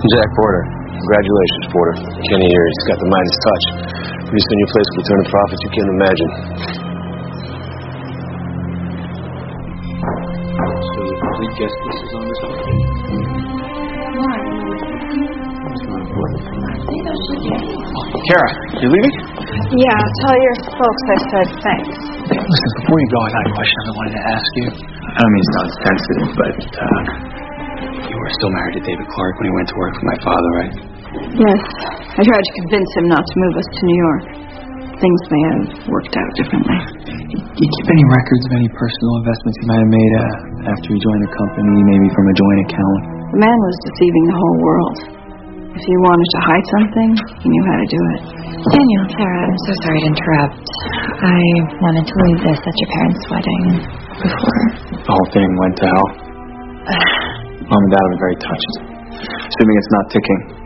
Jack Porter. Congratulations, Porter. Kenny here, he's got the Midas touch. Pretty soon your place will be turning profits you can't imagine. So the complete guest list is on this one? Kara, you leaving? Yeah, tell your folks I said thanks. Listen, before you go, I got a question I wanted to ask you. I don't mean to sound sensitive, but you were still married to David Clark when he went to work for my father, right? Yes. I tried to convince him not to move us to New York. Things may have worked out differently. Do you keep any records of any personal investments he might have made after he joined the company, maybe from a joint account? The man was deceiving the whole world. If he wanted to hide something, he knew how to do it. Daniel, Sarah, I'm so sorry to interrupt. I wanted to leave this at your parents' wedding before. The whole thing went to hell. Mom and Dad will be very touched. Assuming it's not ticking.